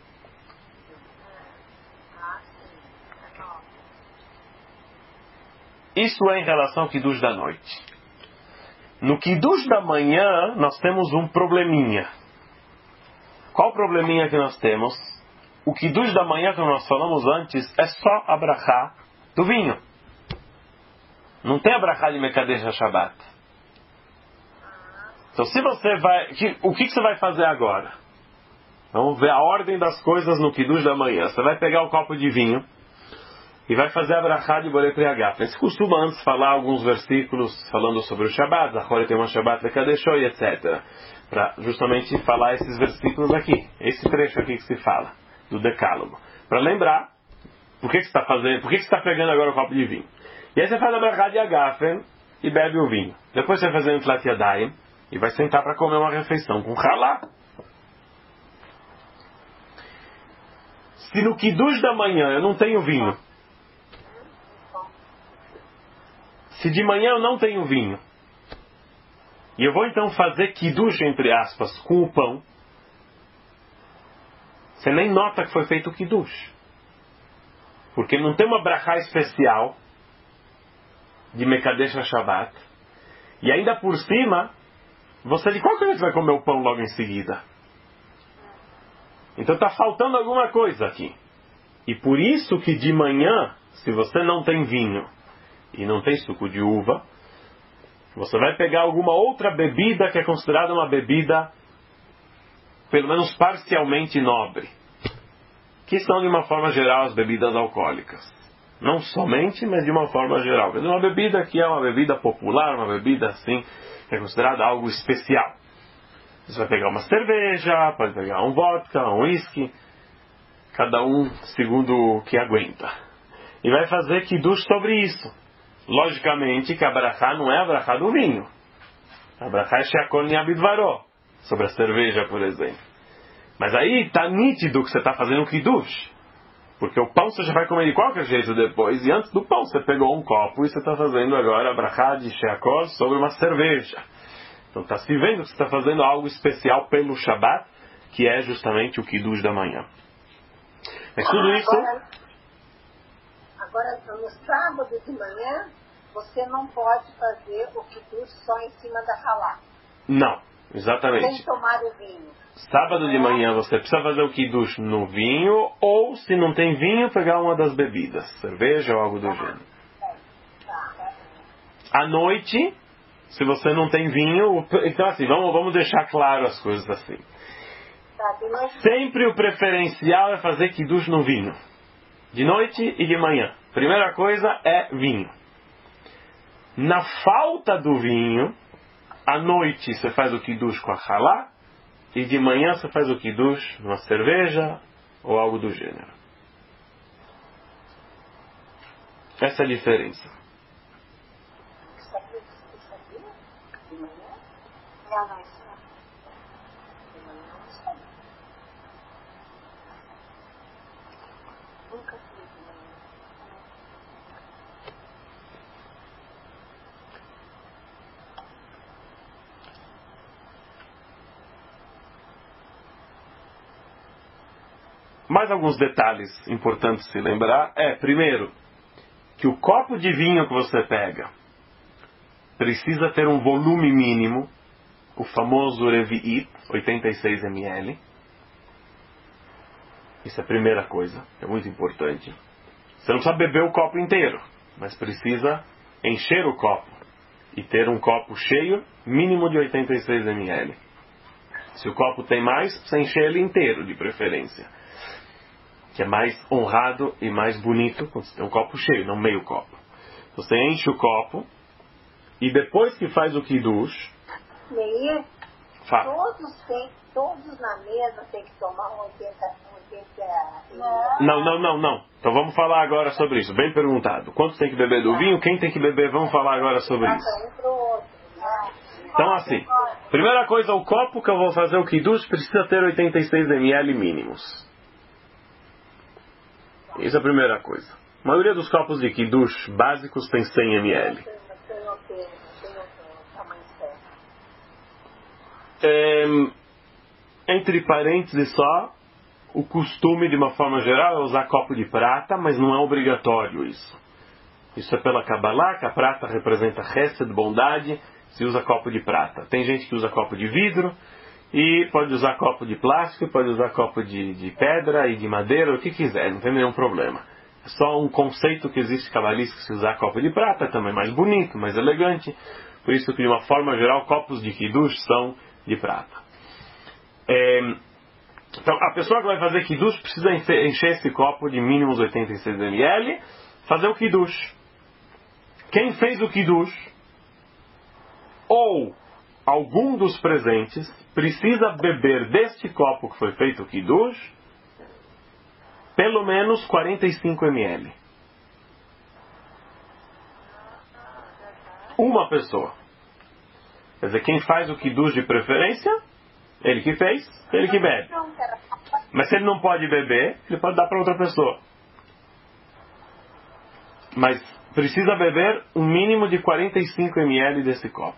Isso é em relação ao Kiddush da noite. No Kiddush da manhã, nós temos um probleminha. Qual probleminha que nós temos? O Kiddush da manhã, como nós falamos antes, é só a brachá do vinho. Não tem a brachá de Mekadesh HaShabbat. Então, se você vai... O que você vai fazer agora? Vamos ver a ordem das coisas no Kiddush da manhã. Você vai pegar o copo de vinho e vai fazer a brachá de Borei Pri Hagafen. Você costuma antes falar alguns versículos falando sobre o Shabbat, Zachor tem uma Shabbat Lekadeshó e etcétera. Para justamente falar esses versículos aqui. Esse trecho aqui que se fala, do Decálogo. Para lembrar, por que, que você está fazendo, por que, que você está pegando agora o copo de vinho? E aí você faz a brachá de Hagafen e bebe o vinho. Depois você vai fazer um Tlat Yadayim e vai sentar para comer uma refeição com halá. Se no Kiddush da manhã eu não tenho vinho, se de manhã eu não tenho vinho, e eu vou então fazer Kiddush, entre aspas, com o pão, você nem nota que foi feito o Kiddush. Porque não tem uma brachá especial de Mekadesh HaShabbat. E ainda por cima, você de qualquer jeito vai comer o pão logo em seguida. Então está faltando alguma coisa aqui. E por isso que de manhã, se você não tem vinho e não tem suco de uva, você vai pegar alguma outra bebida que é considerada uma bebida pelo menos parcialmente nobre, que são de uma forma geral as bebidas alcoólicas. Não somente, mas de uma forma geral. Uma bebida que é uma bebida popular, uma bebida assim, que é considerada algo especial. Você vai pegar uma cerveja, pode pegar um vodka, um whisky, cada um segundo o que aguenta. E vai fazer Kiddush sobre isso. Logicamente que a brachá não é a brachá do vinho. A brachá é Sheakol Niabidvaró, sobre a cerveja, por exemplo. Mas aí está nítido que você está fazendo um Kiddush. Porque o pão você já vai comer de qualquer jeito depois. E antes do pão você pegou um copo e você está fazendo agora a brachá de Sheakol sobre uma cerveja. Então está se vendo que você está fazendo algo especial pelo Shabbat, que é justamente o Kiddush da manhã. Mas tudo isso... Agora, agora no sábado de manhã, você não pode fazer o Kiddush só em cima da halá. Não, exatamente. Sem tomar o vinho. Sábado de manhã você precisa fazer o Kiddush no vinho, ou se não tem vinho, pegar uma das bebidas, cerveja ou algo do gênero. À noite, se você não tem vinho, então assim, vamos, vamos deixar claro as coisas assim. Sempre o preferencial é fazer Kiddush no vinho. De noite e de manhã. Primeira coisa é vinho. Na falta do vinho, à noite você faz o Kiddush com a halá, e de manhã você faz o Kiddush numa cerveja ou algo do gênero. Essa é a diferença. Não, não, isso não. De manhã eu não sabia. Nunca fiz de manhã. Mais alguns detalhes importantes se lembrar é, primeiro, que o copo de vinho que você pega precisa ter um volume mínimo, o famoso Revi'it, oitenta e seis mililitros. Isso é a primeira coisa, é muito importante. Você não precisa beber o copo inteiro, mas precisa encher o copo e ter um copo cheio, mínimo de oitenta e seis mililitros. Se o copo tem mais, precisa encher ele inteiro, de preferência. Que é mais honrado e mais bonito quando você tem um copo cheio, não meio copo. Você enche o copo e depois que faz o Kiddush... Meir, fala. todos, tem, todos na mesa tem que tomar um oitenta... Não, não, não, não. Então vamos falar agora sobre isso. Bem perguntado. Quantos tem que beber do vinho? Quem tem que beber? Vamos falar agora sobre isso. Então assim, primeira coisa, o copo que eu vou fazer o Kiddush precisa ter oitenta e seis mililitros mínimos. Isso é a primeira coisa. A maioria dos copos de Kiddush básicos tem cem mililitros. É, entre parênteses só, o costume de uma forma geral é usar copo de prata, mas não é obrigatório isso. Isso é pela Kabbalah, que a prata representa Hesed, bondade, se usa copo de prata. Tem gente que usa copo de vidro, e pode usar copo de plástico, pode usar copo de, de pedra e de madeira, o que quiser, não tem nenhum problema. É só um conceito que existe cabalístico, se usar copo de prata, também mais bonito, mais elegante. Por isso que de uma forma geral, copos de Kiddush são de prata. É, então, a pessoa que vai fazer Kiddush precisa encher esse copo de mínimos oitenta e seis mililitros, fazer o Kiddush. Quem fez o Kiddush, ou algum dos presentes, precisa beber deste copo que foi feito o Kiddush, pelo menos quarenta e cinco mililitros. Uma pessoa. Quer dizer, quem faz o Kiddush de preferência, ele que fez, ele que bebe. Mas se ele não pode beber, ele pode dar para outra pessoa. Mas precisa beber um mínimo de quarenta e cinco mililitros desse copo.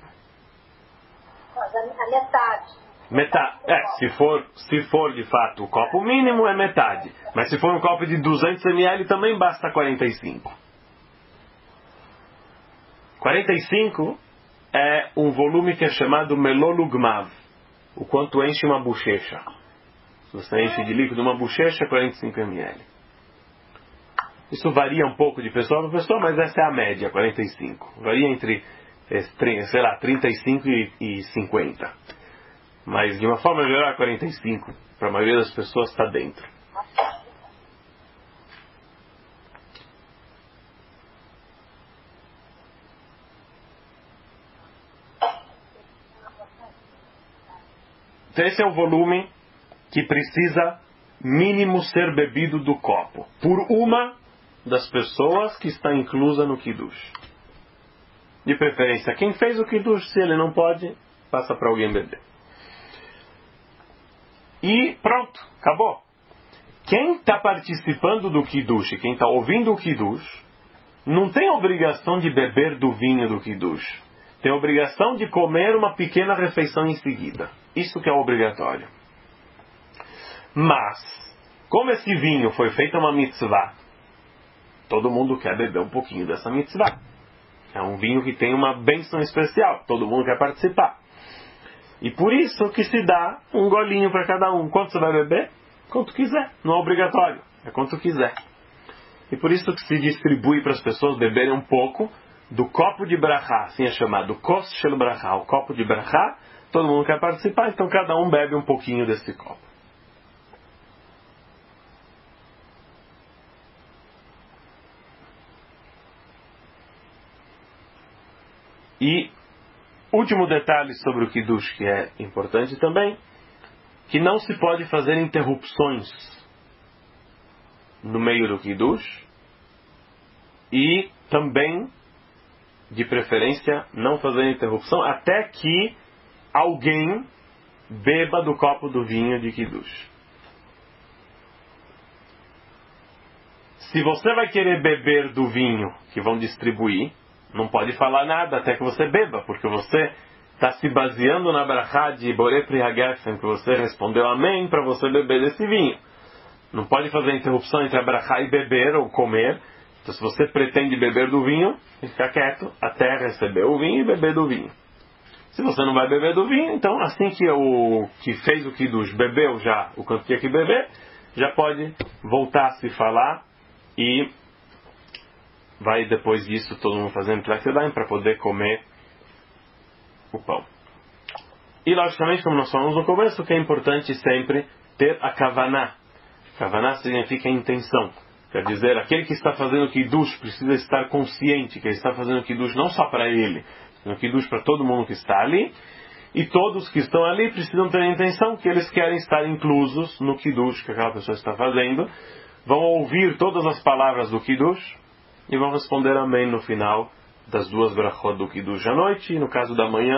A metade. Metade. É, se for, se for de fato o copo mínimo, é metade. Mas se for um copo de duzentos mililitros, também basta quarenta e cinco. quarenta e cinco é um volume que é chamado melolugmav, o quanto enche uma bochecha. Se você enche de líquido uma bochecha, quarenta e cinco mililitros. Isso varia um pouco de pessoa para pessoa, mas essa é a média, quarenta e cinco. Varia entre, sei lá, trinta e cinco e cinquenta. Mas de uma forma geral, quarenta e cinco. Para a maioria das pessoas está dentro. Então esse é o volume que precisa mínimo ser bebido do copo, por uma das pessoas que está inclusa no Kiddush. De preferência, quem fez o Kiddush, se ele não pode, passa para alguém beber. E pronto, acabou. Quem está participando do Kiddush, quem está ouvindo o Kiddush, não tem obrigação de beber do vinho do Kiddush. Tem obrigação de comer uma pequena refeição em seguida. Isso que é obrigatório. Mas, como esse vinho foi feito uma mitzvah, todo mundo quer beber um pouquinho dessa mitzvah. É um vinho que tem uma bênção especial. Todo mundo quer participar. E por isso que se dá um golinho para cada um. Quanto você vai beber? Quanto quiser. Não é obrigatório. É quanto quiser. E por isso que se distribui para as pessoas beberem um pouco do copo de brachá. Assim é chamado. Kos shel brachá. O copo de brachá. Todo mundo quer participar. Então cada um bebe um pouquinho desse copo. E último detalhe sobre o Kiddush que é importante também, que não se pode fazer interrupções no meio do Kiddush e também, de preferência, não fazer interrupção até que alguém beba do copo do vinho de Kiddush. Se você vai querer beber do vinho que vão distribuir, não pode falar nada até que você beba, porque você está se baseando na brachá de Borei Pri Hagefen, que você respondeu amém para você beber desse vinho. Não pode fazer interrupção entre a brachá e beber ou comer. Então, se você pretende beber do vinho, fica quieto até receber o vinho e beber do vinho. Se você não vai beber do vinho, então assim que o que fez o Kiddush bebeu já o quanto tinha que beber, já pode voltar a se falar e vai depois disso todo mundo fazendo Tlakedaim para poder comer o pão. E logicamente, como nós falamos no começo, que é importante sempre ter a Kavaná. Kavaná significa intenção. Quer dizer, aquele que está fazendo o Kiddush precisa estar consciente que ele está fazendo o Kiddush não só para ele, mas o Kiddush para todo mundo que está ali. E todos que estão ali precisam ter a intenção que eles querem estar inclusos no Kiddush que aquela pessoa está fazendo. Vão ouvir todas as palavras do Kiddush e vão responder amém no final das duas brachot do Kiddush à noite, e no caso da manhã,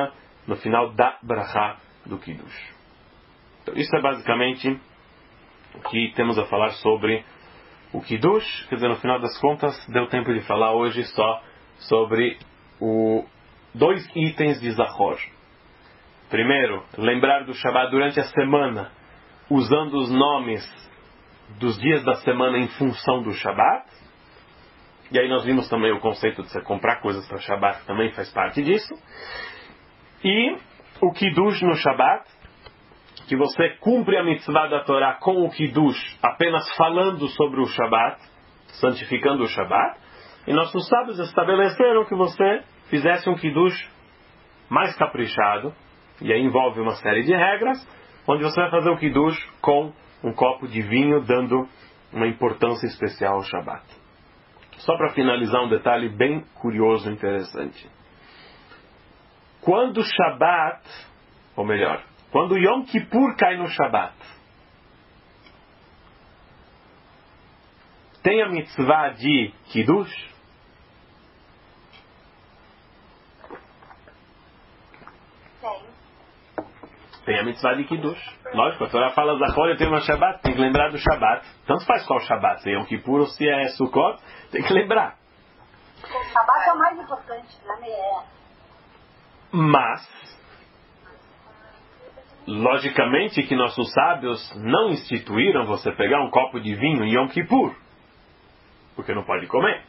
no final da brachá do Kiddush. Então, isso é basicamente o que temos a falar sobre o Kiddush. Quer dizer, no final das contas, deu tempo de falar hoje só sobre o dois itens de Zachor. Primeiro, lembrar do Shabbat durante a semana, usando os nomes dos dias da semana em função do Shabbat. E aí nós vimos também o conceito de você comprar coisas para Shabbat, que também faz parte disso. E o Kiddush no Shabbat, que você cumpre a mitzvah da Torá com o Kiddush, apenas falando sobre o Shabbat, santificando o Shabbat. E nossos sábios estabeleceram que você fizesse um Kiddush mais caprichado, e aí envolve uma série de regras, onde você vai fazer o Kiddush com um copo de vinho, dando uma importância especial ao Shabbat. Só para finalizar, um detalhe bem curioso e interessante. Quando o Shabbat, ou melhor, quando Yom Kippur cai no Shabbat, tem a mitzvah de Kiddush? Tem a mitzvah de Kiddush. Lógico, a Torá fala Zachor, eu tenho uma Shabbat, tem que lembrar do Shabbat. Tanto faz qual Shabbat, se é Yom Kippur ou se é Sukkot, tem que lembrar. O Shabbat é o mais importante, né? É. Mas, logicamente que nossos sábios não instituíram você pegar um copo de vinho em Yom Kippur, porque não pode comer.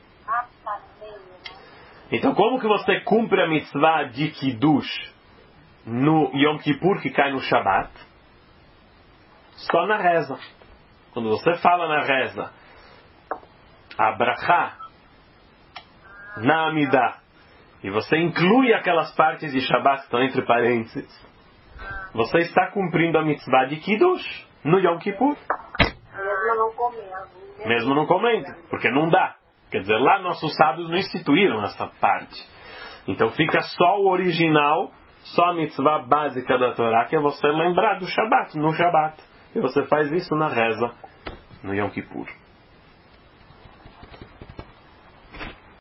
Então como que você cumpre a mitzvah de Kiddush no Yom Kippur, que cai no Shabbat? Só na reza. Quando você fala na reza a brachá na Amidah, e você inclui aquelas partes de Shabbat que estão entre parênteses, você está cumprindo a mitzvah de Kiddush no Yom Kippur. Mesmo não comendo. Mesmo não comendo, porque não dá. Quer dizer, lá nossos sábios não instituíram essa parte. Então fica só o original, só a mitzvah básica da Torá, que é você lembrar do Shabbat, no Shabbat. E você faz isso na reza no Yom Kippur.